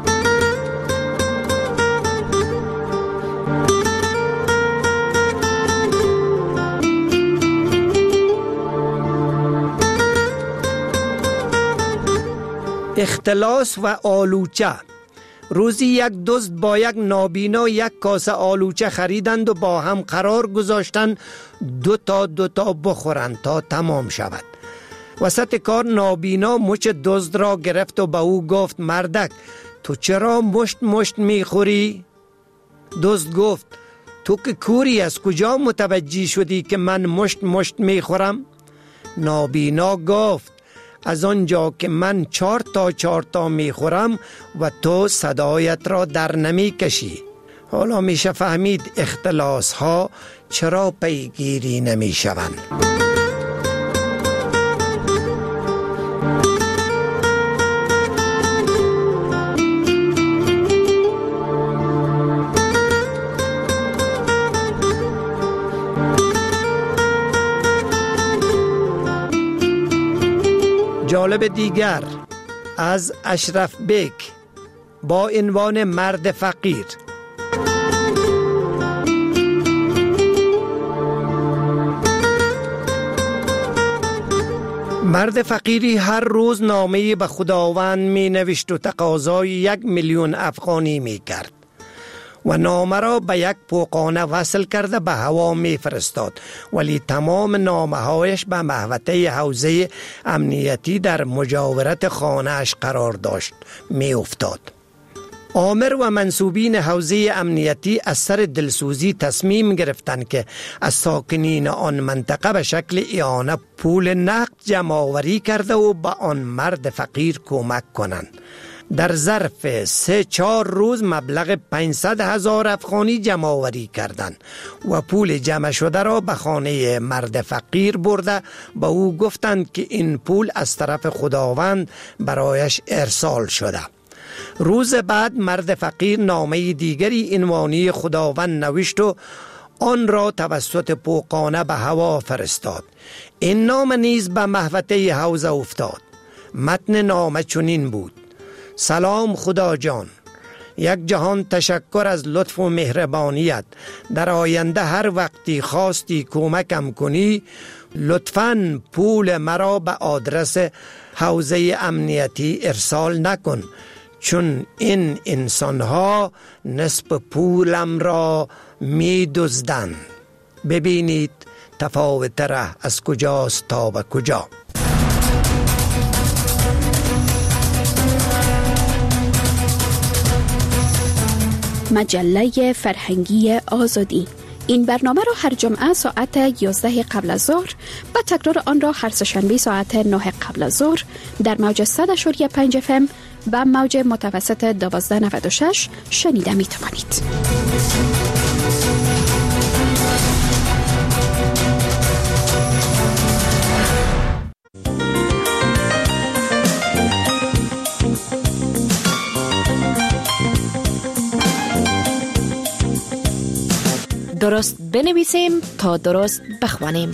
اختلاس و آلوچه. روزی یک دزد با یک نابینا یک کاسه آلوچه خریدند و با هم قرار گذاشتند دو تا بخورند تا تمام شود. وسط کار نابینا مچ دزد را گرفت و به او گفت مردک تو چرا مشت میخوری؟ دزد گفت تو که کوری از کجا متوجه شدی که من مشت میخورم؟ نابینا گفت از آنجا که من 4 تا میخورم و تو صدایت را در نمی کشی. حالا میشه فهمید اختلاس ها چرا پیگیری نمی شوند. جالب دیگر از اشرف بیگ با عنوان مرد فقیر. مرد فقیری هر روز نامه‌ای به خداوند می نوشت و تقاضای 1 میلیون افغانی می کرد و نامه را به یک پوقانه وصل کرده به هوا می فرستاد، ولی تمام نامه هایش به محوطه حوزه امنیتی در مجاورت خانه اش قرار داشت می افتاد. آمر و منصوبین حوزه امنیتی از سر دلسوزی تصمیم گرفتند که از ساکنین آن منطقه به شکل اعانه پول نقد جمع آوری کرده و به آن مرد فقیر کمک کنند. در ظرف 3-4 روز مبلغ 500,000 افغانی جمع آوری کردند و پول جمع شده را به خانه مرد فقیر برده به او گفتند که این پول از طرف خداوند برایش ارسال شده. روز بعد مرد فقیر نامه دیگری عنوانی خداوند نوشت و آن را توسط پوقانه به هوا فرستاد. این نامه نیز به محوطه حوزه افتاد. متن نامه چنین بود: سلام خدا جان، یک جهان تشکر از لطف و مهربانیت. در آینده هر وقتی خواستی کمکم کنی لطفاً پول مرا به آدرس حوزه امنیتی ارسال نکن، چون این انسانها نصف پولم را می دزدند. ببینید تفاوت ره از کجاست تا به کجا. مجله فرهنگی آزادی. این برنامه را هر جمعه ساعت 11 قبل از ظهر و تکرار آن را هر سه‌شنبه ساعت 9 قبل از ظهر در موج 100.5 FM و موج متوسط 1296 شنیده می توانید. درست بنویسیم تا درست بخوانیم.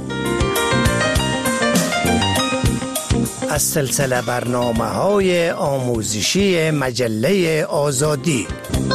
از سلسله برنامه‌های آموزشی مجله آزادی.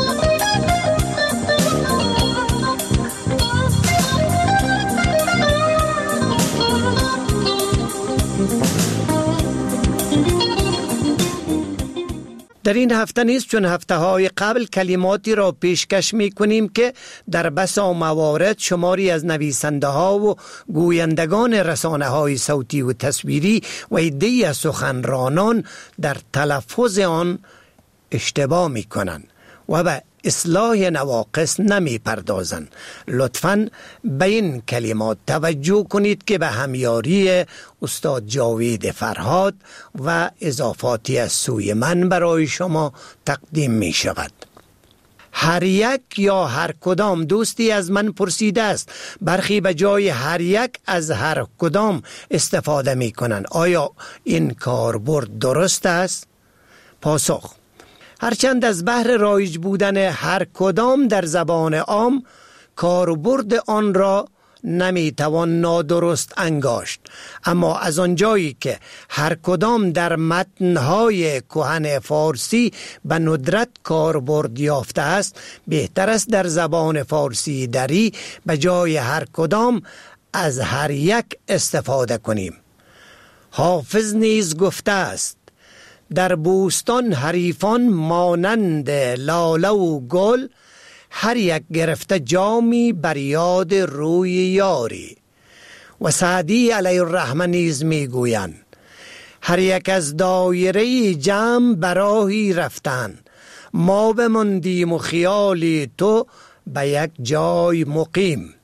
در این هفته نیست چون هفته های قبل کلماتی را پیشکش می کنیم که در بسا موارد شماری از نویسنده ها و گویندگان رسانه های صوتی و تصویری و عده‌ای از سخنرانان در تلفظ آن اشتباه می کنند و به اصلاح نواقص نمی پردازند. لطفاً به این کلمات توجه کنید که به همیاری استاد جاوید فرهاد و اضافاتی از سوی من برای شما تقدیم می شود. هر یک یا هر کدام دوستی از من پرسیده است برخی به جای هر یک از هر کدام استفاده می کنند. آیا این کاربرد درست است؟ پاسخ: هرچند از بحر رایج بودن هر کدام در زبان عام کاربرد آن را نمیتوان نادرست انگاشت، اما از آنجایی که هر کدام در متنهای کهن فارسی به ندرت کاربرد یافته است، بهتر است در زبان فارسی دری به جای هر کدام از هر یک استفاده کنیم. حافظ نیز گفته است: در بوستان حریفان مانند لاله و گل، هر یک گرفته جامی بر یاد روی یاری. و سعدی علیه الرحمه نیز می گویند: هر یک از دایره جمع براهی رفتن، ما بماندیم و خیالی تو به یک جای مقیم.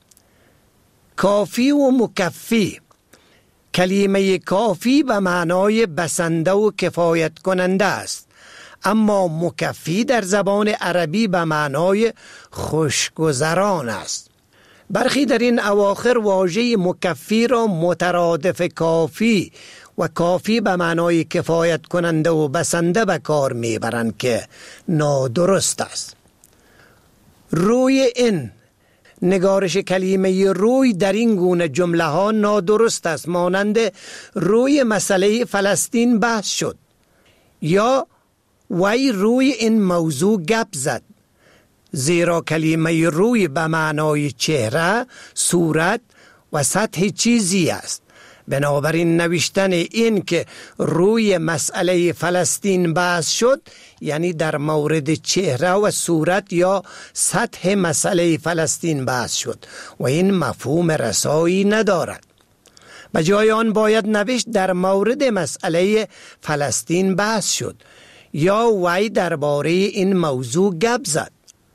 کافی و مکفی. کلمه کافی به معنای بسنده و کفایت کننده است، اما مکفی در زبان عربی به معنای خوشگذران است. برخی در این اواخر واژه مکفی را مترادف کافی و کافی به معنای کفایت کننده و بسنده به کار میبرند که نادرست است. روی این نگارش کلمه روی در این گونه جمله ها نادرست است، مانند روی مسئله فلسطین بحث شد یا وی روی این موضوع گپ زد، زیرا کلمه روی به معنای چهره، صورت و سطح چیزی است. بنابراین نوشتن این که روی مسئله فلسطین بحث شد یعنی در مورد چهره و صورت یا سطح مسئله فلسطین بحث شد و این مفهوم رسایی ندارد. به جای آن باید نوشت در مورد مسئله فلسطین بحث شد یا وی درباره این موضوع گپ زد.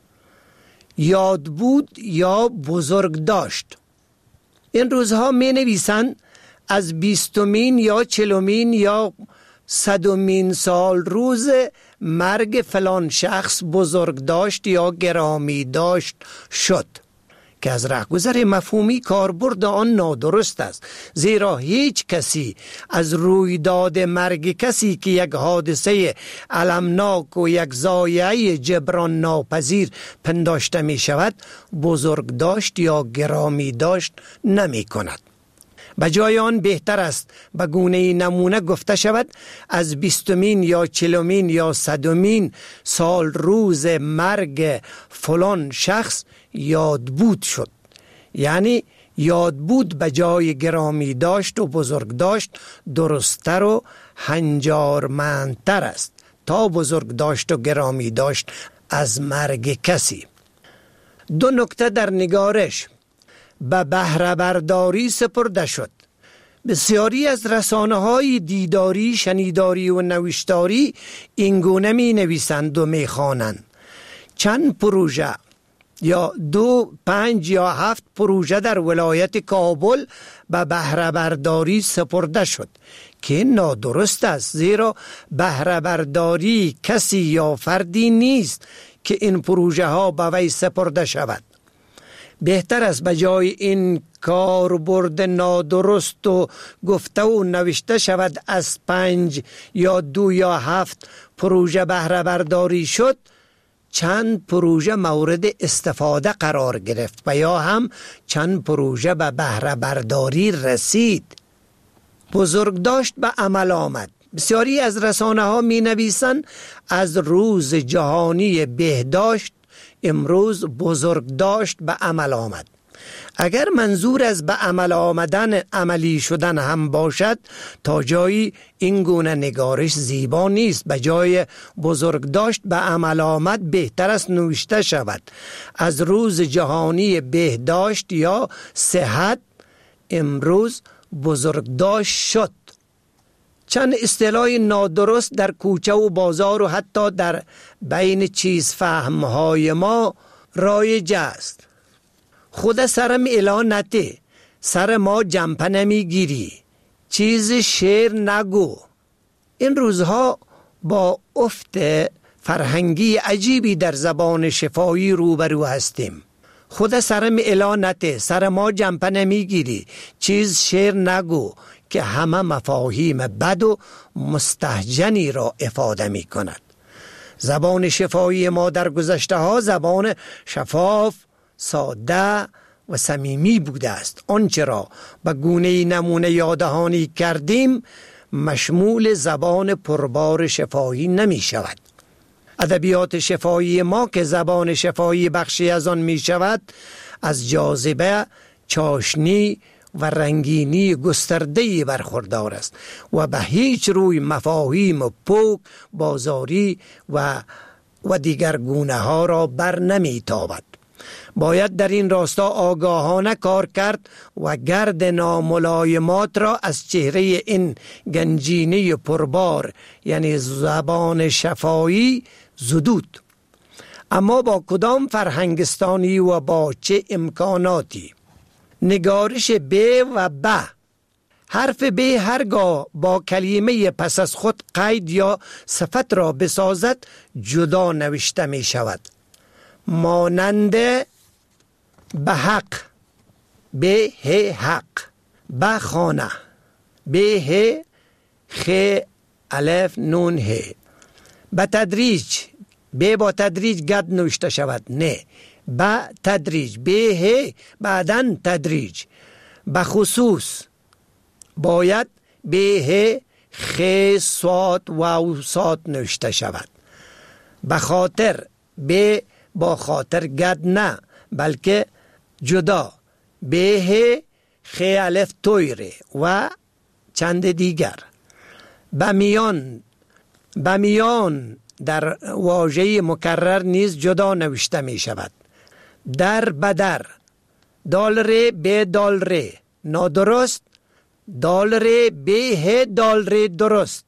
یاد بود یا بزرگ داشت. این روزها می نویسند از 20مین یا 40مین یا 100مین سال روز مرگ فلان شخص بزرگ داشت یا گرامی داشت شد، که از رهگذر مفهومی کاربرد آن نادرست است، زیرا هیچ کسی از رویداد مرگ کسی که یک حادثه المناک و یک ضایعه جبران ناپذیر پنداشته می شود بزرگ داشت یا گرامی داشت نمی کند. به جای آن بهتر است به گونه نمونه گفته شود از 20مین یا 40مین یا 100مین سال روز مرگ فلان شخص یاد بود شد. یعنی یاد بود به جای گرامی داشت و بزرگ داشت درستر و هنجارمندتر است تا بزرگ داشت و گرامی داشت از مرگ کسی. 2 نکته در نگارش به بهره برداری سپرده شد. بسیاری از رسانه‌های دیداری، شنیداری و نوشتاری اینگونه می نویسند و می خوانند: چند پروژه یا 2، 5 یا 7 پروژه در ولایت کابل به بهره برداری سپرده شد، که نادرست است، زیرا بهره برداری کسی یا فردی نیست که این پروژه ها به وی سپرده شود. بهتر است به جای این کاربرد نادرست و گفته و نوشته شود از 5 یا 2 یا 7 پروژه بهره برداری شد، چند پروژه مورد استفاده قرار گرفت و یا هم چند پروژه به بهره برداری رسید. بزرگداشت به عمل آمد. بسیاری از رسانه ها می نویسند از روز جهانی بهداشت امروز بزرگداشت به عمل آمد. اگر منظور از به عمل آمدن عملی شدن هم باشد تا جایی این گونه نگارش زیبا نیست. به جای بزرگداشت به عمل آمد بهتر است نوشته شود از روز جهانی بهداشت یا صحت امروز بزرگداشت شد. چند اصطلاح نادرست در کوچه و بازار و حتی در بین چیز فهمهای ما رایج است. خود سرم اعلان نته، سر ما جنپه نمیگیری، چیز شعر نگو. این روزها با افت فرهنگی عجیبی در زبان شفاهی روبرو هستیم. خود سرم اعلان نته، سر ما جنپه نمیگیری، چیز شعر نگو که همه مفاهیم بد و مستهجنی را افاده می کند. زبان شفاهی ما در گذشته ها زبان شفاف، ساده و صمیمی بوده است. آنچه را به گونه نمونه یاددهانی کردیم مشمول زبان پربار شفاهی نمی شود. ادبیات شفاهی ما که زبان شفاهی بخشی از آن می شود از جاذبه، چاشنی و رنگینی گسترده‌ای برخوردار است و به هیچ روی مفاهیم پوک، بازاری و دیگر گونه ها را بر نمی تابد. باید در این راستا آگاهانه کار کرد و گرد ناملایمات را از چهره این گنجینه پربار یعنی زبان شفاهی زدود. اما با کدام فرهنگستانی و با چه امکاناتی؟ نگارش ب و ب. حرف ب هرگاه با کلمه پس از خود قید یا صفت را بسازد جدا نوشته می شود. مانند به حق، به حق، به خانه، به خ الف نون ه. به تدریج، به با تدریج گد نوشته شود، نه، به تدریج، به بعدن تدریج. به خصوص باید به خ صاد و صاد نوشته شود. به خاطر به با خاطر گد نه بلکه جدا، به خ الف تویره و چند دیگر. به میان در واژه مکرر نیز جدا نوشته می شود. در بدر، دال ر به دال ر نادرست، دال ر به دال ر درست.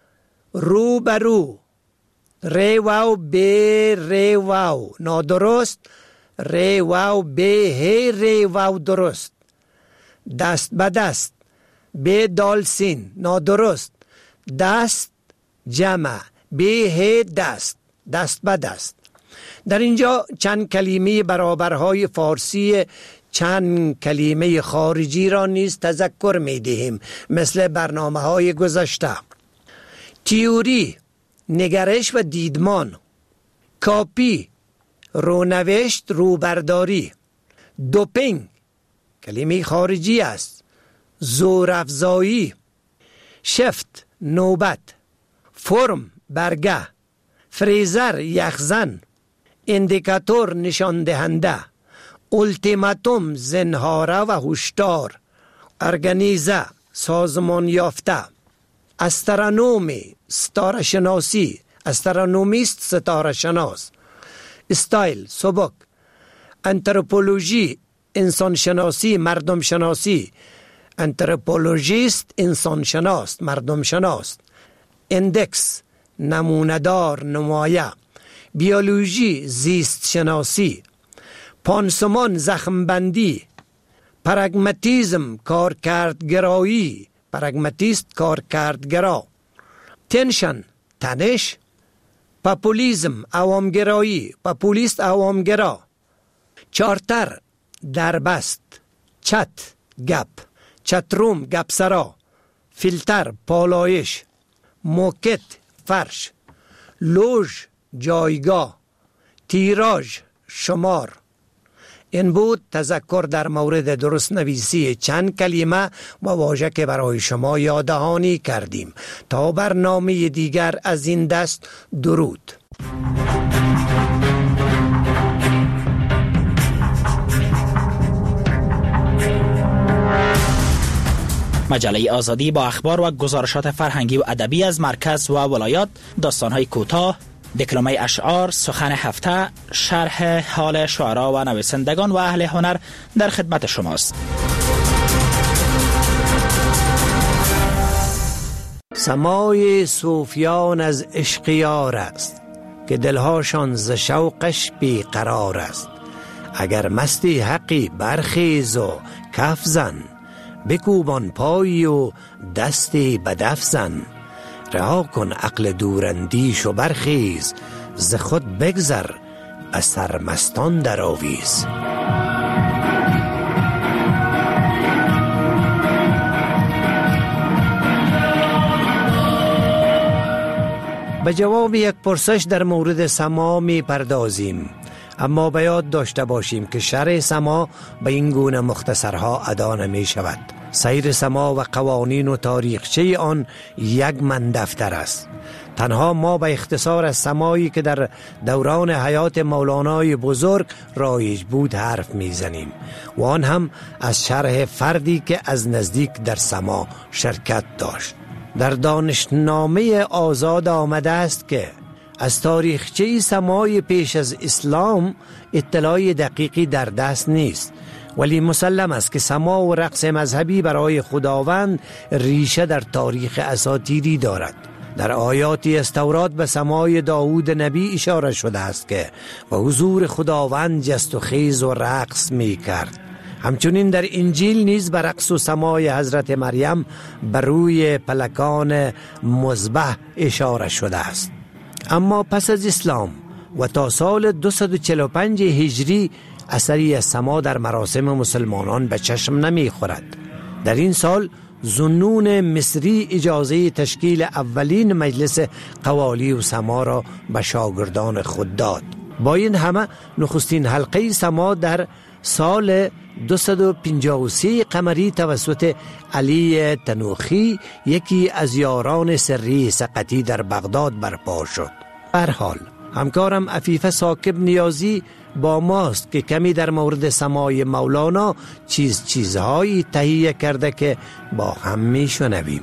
رو برو، ر واو به ر واو نادرست، ر واو به ر واو درست. دست به دست، به دال سین نادرست، دست جمع، به دست، دست به دست. در اینجا چند کلمه برابرهای فارسی چند کلمه خارجی را نیز تذکر می دهیم مثل برنامه های گذشته. تیوری، نگرش و دیدمان. کاپی، رونوشت، روبرداری. دوپینگ، کلمه خارجی است. زورافزایی. شفت، نوبت. فرم، برگه. فریزر، یخزن. اندیکاتور، نشان دهنده. اولتیماتوم، زنهاره و هشدار. ارگانیزه، سازمان یافته. استرونومی، ستاره شناسی. استرونومیست، ستاره شناس. استایل، سبک. انتروپولوژی، انسان شناسی، مردم شناسی. انتروپولوژیست، انسان شناس، مردم شناس. اندکس، نموندار، نمایه. بیولوژی، زیست شناسی. پانسمان، زخمبندی. پرگماتیزم، کارکردگرایی. پرگماتیست، کارکردگرا. تنشن، تنش. پاپولیزم، عوامگرایی. پاپولیست، عوامگرا. چارتر، دربست. چت، گپ. چتروم، گپسرا. فیلتر، پالایش. موکت، فرش. لوژ، جایگاه. تیراژ، شمار. این بود تذکر در مورد درست نویسی چند کلمه و واژه که برای شما یاددهانی کردیم. تا برنامه دیگر از این دست، درود. مجله آزادی با اخبار و گزارشات فرهنگی و ادبی از مرکز و ولایات، داستان‌های کوتاه، دکلمه اشعار، سخن هفته، شرح حال شعرا و نویسندگان و اهل هنر در خدمت شماست. سمای صوفیان از عشق یار است که دلهاشان ز شوقش بیقرار است. اگر مستی حقی برخیز و کف زن، بکوبان پایی و دستی بدف زن. رها کن عقل دوراندیش و برخیز، ز خود بگذر از سرمستان در آویز. به جواب یک پرسش در مورد سما می پردازیم، اما به یاد داشته باشیم که شرح سما به این گونه مختصرها ادا نمی شود. سیر سما و قوانین و تاریخچه آن یک من دفتر است. تنها ما به اختصار از سمایی که در دوران حیات مولانای بزرگ رایج بود حرف میزنیم و آن هم از شرح فردی که از نزدیک در سما شرکت داشت. در دانشنامه آزاد آمده است که از تاریخچه سمای پیش از اسلام اطلاع دقیقی در دست نیست، ولی مسلم است که سما و رقص مذهبی برای خداوند ریشه در تاریخ اساطیری دارد. در آیاتی از تورات به سمای داوود نبی اشاره شده است که به حضور خداوند جست و خیز و رقص می کرد. همچنین در انجیل نیز به رقص و سمای حضرت مریم بر روی پلکان مذبح اشاره شده است. اما پس از اسلام و تا سال 245 هجری اثری از سما در مراسم مسلمانان به چشم نمی خورد. در این سال ذوالنون مصری اجازه تشکیل اولین مجلس قوالی و سما را به شاگردان خود داد. با این همه نخستین حلقه سما در سال 253 قمری توسط علی تنوخی، یکی از یاران سری سقطی در بغداد برپا شد. به هر حال همکارم عفیفه ثاقب نیازی با ماست که کمی در مورد سمای مولانا چیزهایی تهیه کرده که با هم می شنویم.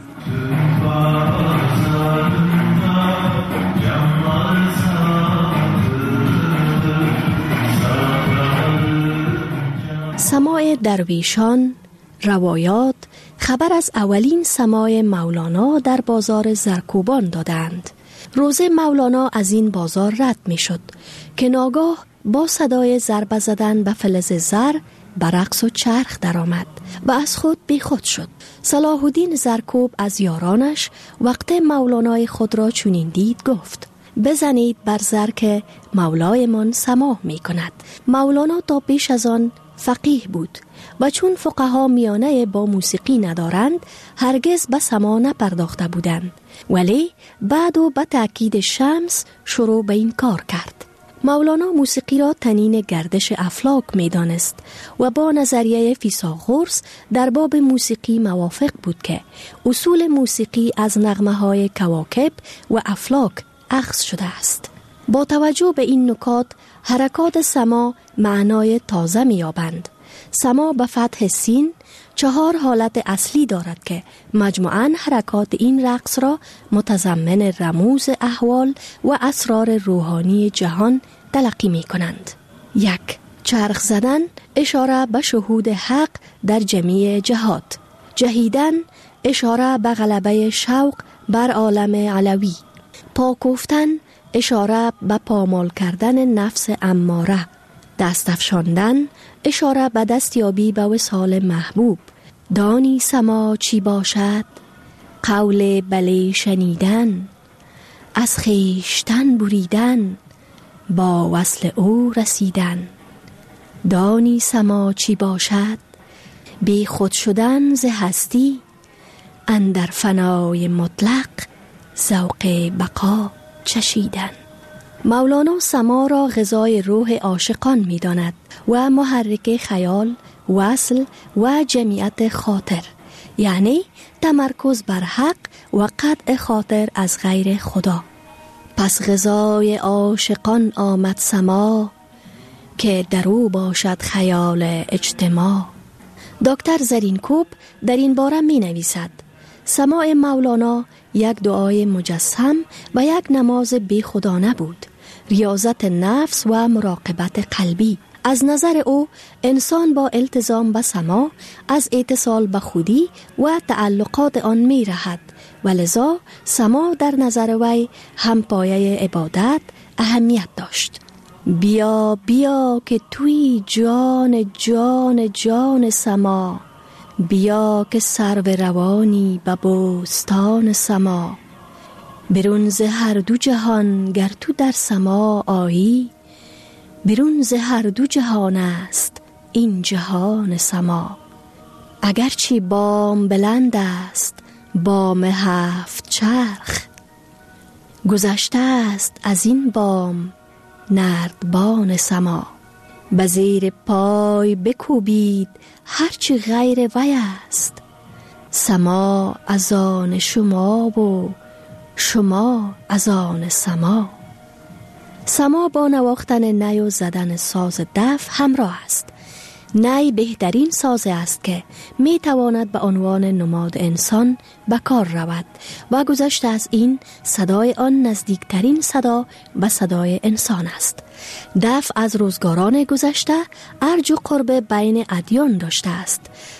سماع درویشان، روایات خبر از اولین سماع مولانا در بازار زرکوبان دادند. روز مولانا از این بازار رد می شد که ناگاه با صدای ضربه زدن به فلز زر به رقص و چرخ درآمد و از خود بی خود شد. صلاح الدین زرکوب از یارانش وقت مولانای خود را چنین دید گفت: بزنید بر زر که مولایمان سماع می کند. مولانا تا پیش از آن فقیه بود و چون فقها میانه با موسیقی ندارند هرگز به سماع نپرداخته بودند، ولی بعد و به تأکید شمس شروع به این کار کرد. مولانا موسیقی را طنین گردش افلاک می دانست و با نظریه فیثاغورس در باب موسیقی موافق بود که اصول موسیقی از نغمه های کواکب و افلاک اخذ شده است. با توجه به این نکات حرکات سما معنای تازه می یابند. سما به فتح سین 4 حالت اصلی دارد که مجموعاً حرکات این رقص را متضمن رموز احوال و اسرار روحانی جهان تلقی می کنند. 1. چرخ زدن، اشاره به شهود حق در جمیع جهات. جهیدن، اشاره به غلبه شوق بر عالم علوی. پاکوفتن، اشاره به پامال کردن نفس اماره. دست افشاندن، اشاره به دستیابی به وصال محبوب. دانی سما چی باشد؟ قول بله شنیدن، از خویشتن بریدن، با وصل او رسیدن. دانی سما چی باشد؟ بی خود شدن ز هستی، اندر فنای مطلق ذوق بقا چشیدن. مولانا سما را غذای روح عاشقان می داند و محرک خیال، وصل و جمعیت خاطر، یعنی تمرکز بر حق و قطع خاطر از غیر خدا. پس غذای عاشقان آمد سما، که در او باشد خیال اجتماع. دکتر زرینکوب در این باره می نویسد: سماع مولانا یک دعای مجسم و یک نماز بی خدا نبود، ریاضت نفس و مراقبت قلبی. از نظر او انسان با التزام به سماع از اتصال به خودی و تعلقات آن می رهد و لذا سماع در نظر وی هم پایه عبادت اهمیت داشت. بیا بیا که توی جان جان جان سما، بیا که سرو روانی به بوستان سما. برون ز هر دو جهان گر تو در سما آیی، برون ز هر دو جهان است این جهان سما. اگرچه بام بلند است بام هفت چرخ، گذشته است از این بام نردبان سما. به زیر پای بکوبید هرچی غیر وی است، سما از آن شما و شما از آن سما. سما با نواختن نی و زدن ساز دف همراه است. نی بهترین ساز است که می تواند به عنوان نماد انسان به کار رود و گذشته از این صدای آن نزدیکترین صدا به صدای انسان است. دف از روزگاران گذشته ارج و قرب بین ادیان داشته است.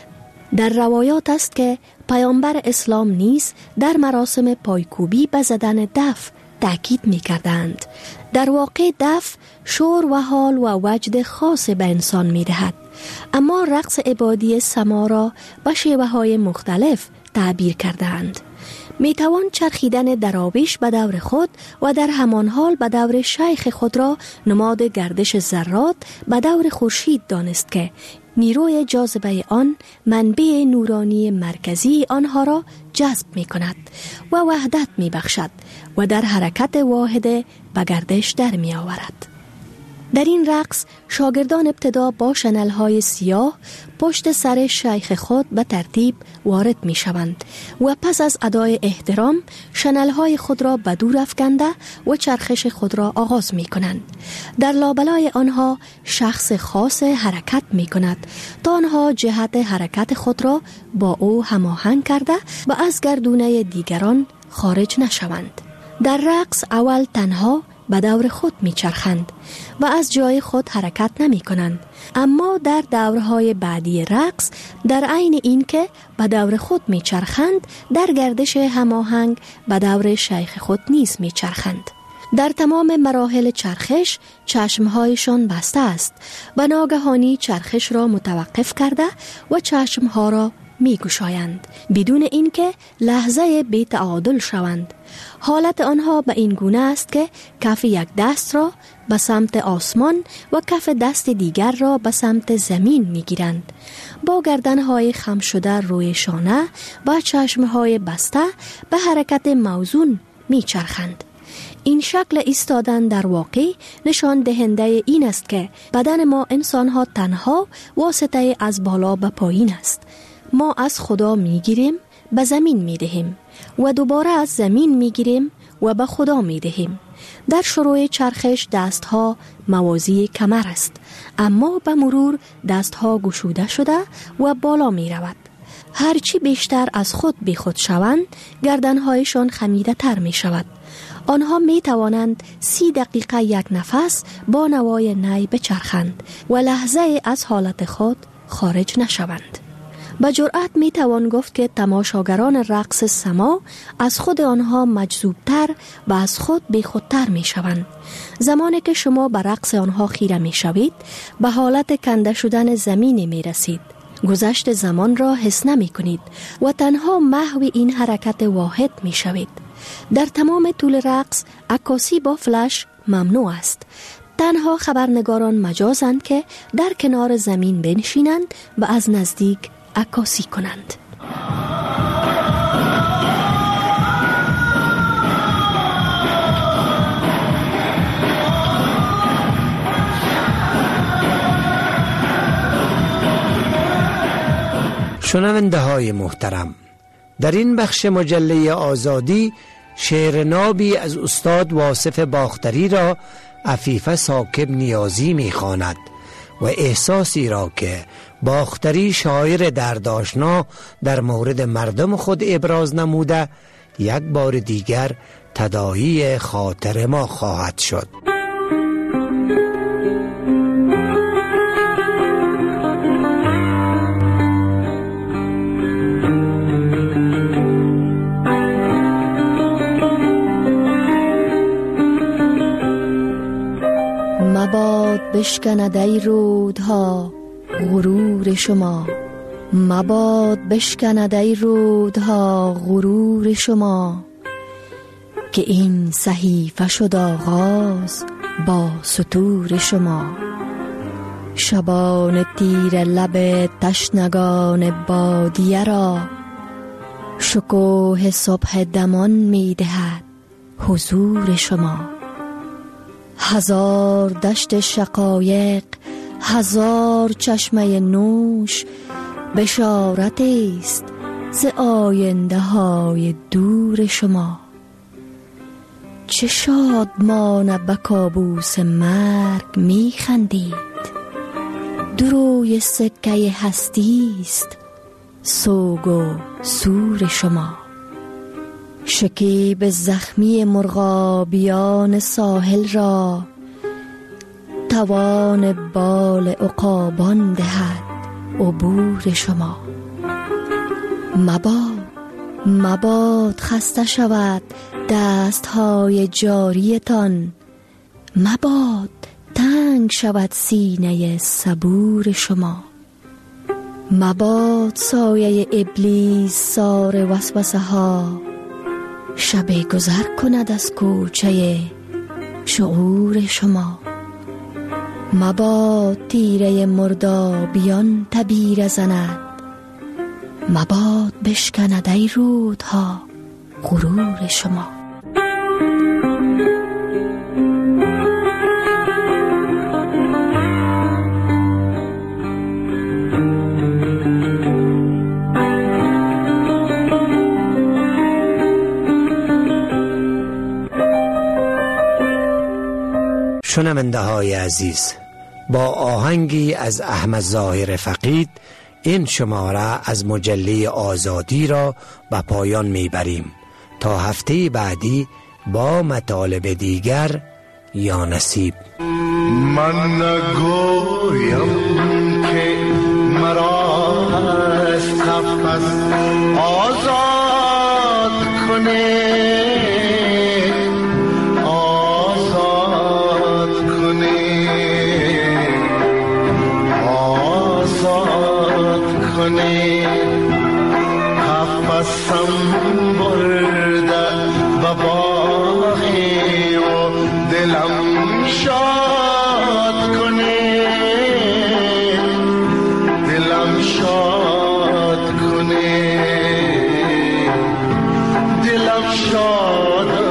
در روایات است که پیامبر اسلام نیز در مراسم پایکوبی به زدن دف تأکید می کردند. در واقع دف شور و حال و وجد خاص به انسان می دهد، اما رقص عبادی سما را به شیوه های مختلف تعبیر کردند. می توان چرخیدن دراویش به دور خود و در همان حال به دور شیخ خود را نماد گردش ذرات به دور خورشید دانست که نیروی جاذبه آن منبع نورانی مرکزی آنها را جذب می کند و وحدت می بخشد و در حرکت واحده به گردش در می آورد. در این رقص شاگردان ابتدا با شنل‌های سیاه پشت سر شیخ خود به ترتیب وارد می شوند و پس از ادای احترام شنل‌های خود را به دور افکنده و چرخش خود را آغاز می کنند. در لابلای آنها شخص خاص حرکت می کند تا آنها جهت حرکت خود را با او هماهنگ کرده و از گردونه دیگران خارج نشوند. در رقص اول تنها به دور خود می چرخند و از جای خود حرکت نمی کنند، اما در دورهای بعدی رقص در عین این که به دور خود می چرخند در گردش هماهنگ به دور شیخ خود نیز می چرخند. در تمام مراحل چرخش چشمهایشان بسته است و ناگهانی چرخش را متوقف کرده و چشمها را می گشایند بدون اینکه لحظه بی تعادل شوند. حالت آنها به این گونه است که کف یک دست را به سمت آسمان و کف دست دیگر را به سمت زمین می گیرند. با گردنهای خم شده روی شانه و چشمهای بسته به حرکت موزون می چرخند. این شکل ایستادن در واقع نشان دهنده این است که بدن ما انسانها تنها واسطه از بالا به پایین است. ما از خدا می گیریم به زمین می دهیم و دوباره از زمین می گیریم و به خدا می دهیم. در شروع چرخش دستها موازی کمر است، اما به مرور دستها گشوده شده و بالا می رود. هرچی بیشتر از خود بی خود شوند گردنهایشان خمیده تر می شود. آنها می توانند 30 دقیقه یک نفس با نوای نی بچرخند و لحظه از حالت خود خارج نشوند. با جرأت می توان گفت که تماشاگران رقص سما از خود آنها مجذوبتر و از خود بیخودتر می شوند. زمانی که شما به رقص آنها خیره می شوید به حالت کنده شدن زمینی می رسید. گذشت زمان را حس نمی کنید و تنها محو این حرکت واحد می شوید. در تمام طول رقص عکاسی با فلش ممنوع است. تنها خبرنگاران مجازند که در کنار زمین بنشینند و از نزدیک عکاسی کنند. شنونده های محترم، در این بخش مجله آزادی شعر نابی از استاد واصف باختری را عفیفه ثاقب نیازی می‌خواند و احساسی را که باختری شاعر دردآشنا در مورد مردم خود ابراز نموده یک بار دیگر تداعی خاطر ما خواهد شد. مباد بشکند ای رودها غرور شما، مباد بشکند ای رودها غرور شما، که این صحیفه شد آغاز با سطور شما. شبان تیر لب تشنگان بادیه را شکوه صبح دمان می دهد حضور شما. هزار دشت شقایق، هزار چشمه نوش، بشارت است ز آینده های دور شما. چه شادمانه به کابوس مرگ می خندید، دروی سکه هستی است سوگ و سور شما. شکیب زخمی مرغابیان ساحل را توان بال عقابان دهد عبور شما. مباد خسته شود دستهای جاریتان، مباد تنگ شود سینه صبور شما. مباد سایه ابلیس سار وسوسه ها شب گذر کند از کوچه شعور شما. مباد تیره مردابیان تبیر زند، مباد بشکند ای رودها غرور شما. شنونده های عزیز، با آهنگی از احمد ظاهر فقید این شماره از مجله آزادی را به پایان میبریم تا هفته بعدی با مطالب دیگر. یا نصیب. من نگویم که مرا از قفس آزاد کنه، قفصم برده و باقی و دلم شاد کنه، دلم شاد کنه، دلم شاد